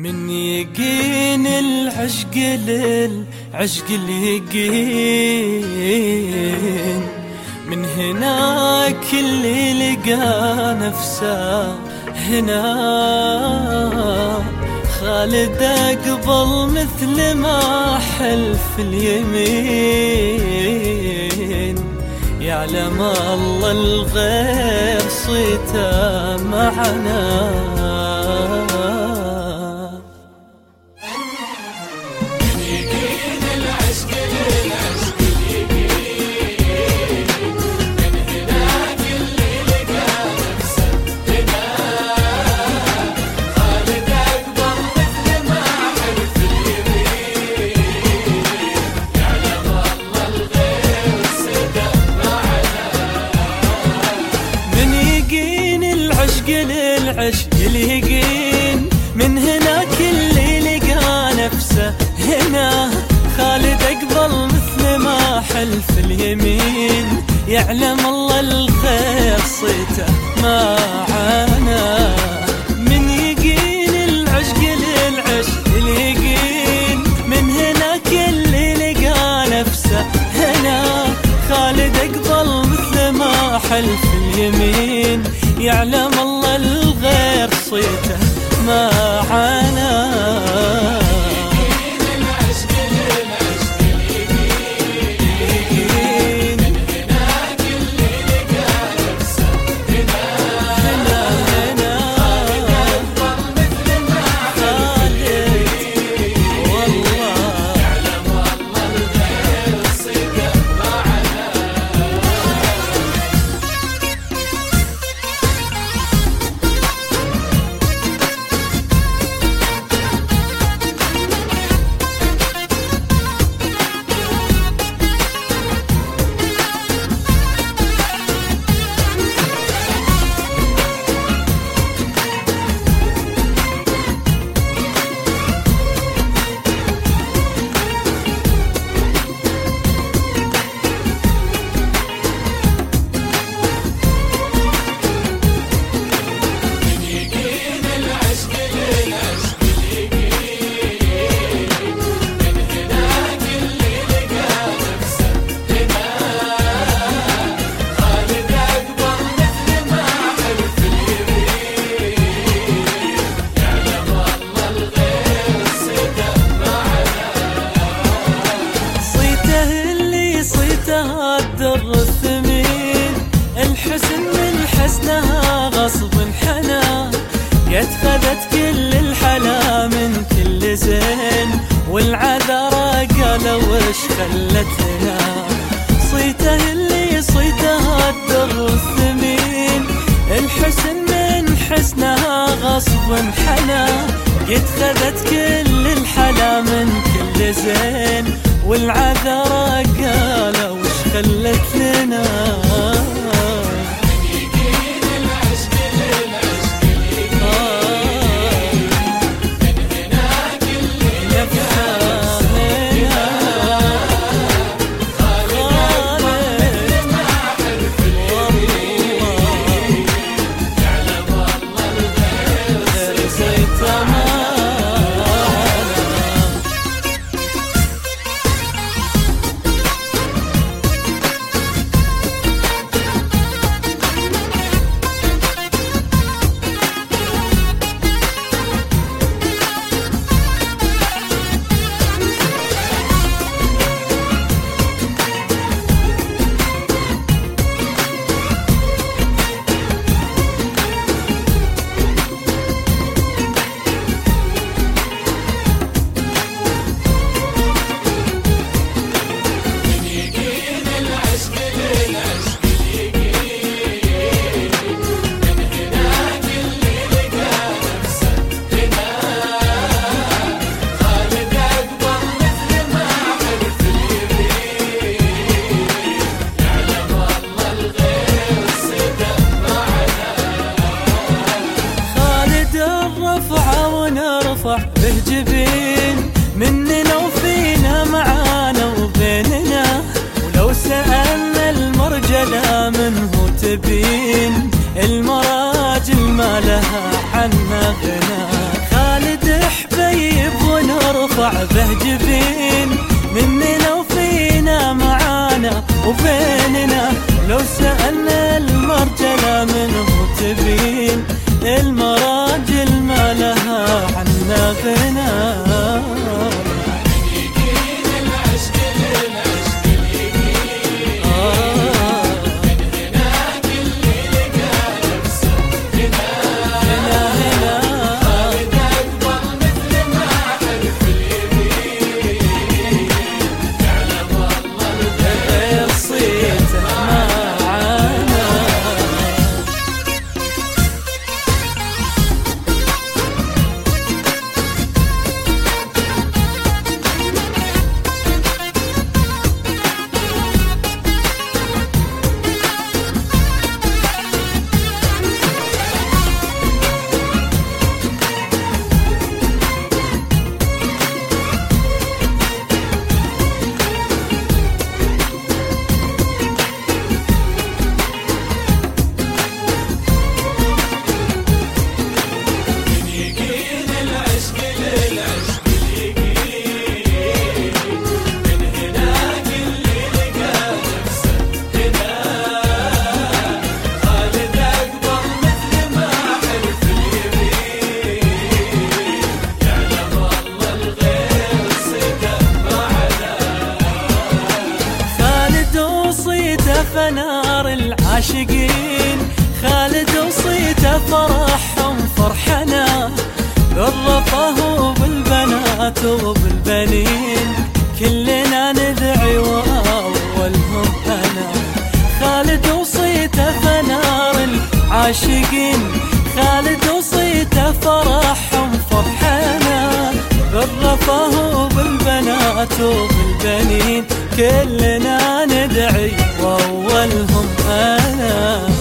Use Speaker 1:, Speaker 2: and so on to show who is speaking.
Speaker 1: من يقين العشق للعشق اليقين، من هناك اللي لقى نفسه هنا. خالد أقبل مثل ما حلف اليمين، يعلم الله الغير صيته معنا. العشق اليقين، من هناك اللي لقى نفسه هنا. خالد أقبل مثل ما حلف اليمين، يعلم الله الخير صيته معانا. من يقين العشق للعشق اليقين، من هناك اللي لقى نفسه هنا. خالد أقبل مثل ما حلف اليمين، يعلم الله الغير صيته معانا. الدر الثمين، الحسن من حسنها غصب حنا. يتخذت كل الحلا من كل زين، والعذرة قالوا وش خلتنا. صيته اللي صيتها الدر الثمين، الحسن من حسنها غصب حنا. يتخذت كل الحلا من كل زين، والعذرة قالوا وش خلت لنا. به جبين مننا وفينا معانا وبيننا. ولو سألنا المرجلة منه تبين، المراجل ما لها عنا غنى. خالد يرفع به جبين مننا وفينا معانا وبيننا. لو سألنا المرجلة منه تبين المراجل ما لها حنا بنا. فنار العاشقين خالد وصيته فرحهم فرحنا، بالرفاه بالبنات وبالبنين كلنا ندعي وأولهم أنا. خالد وصيته فنار العاشقين خالد وصيته فرحهم فرحنا، بالرفاه بالبنات وبالبنين كلنا ندعي وأولهم أنا.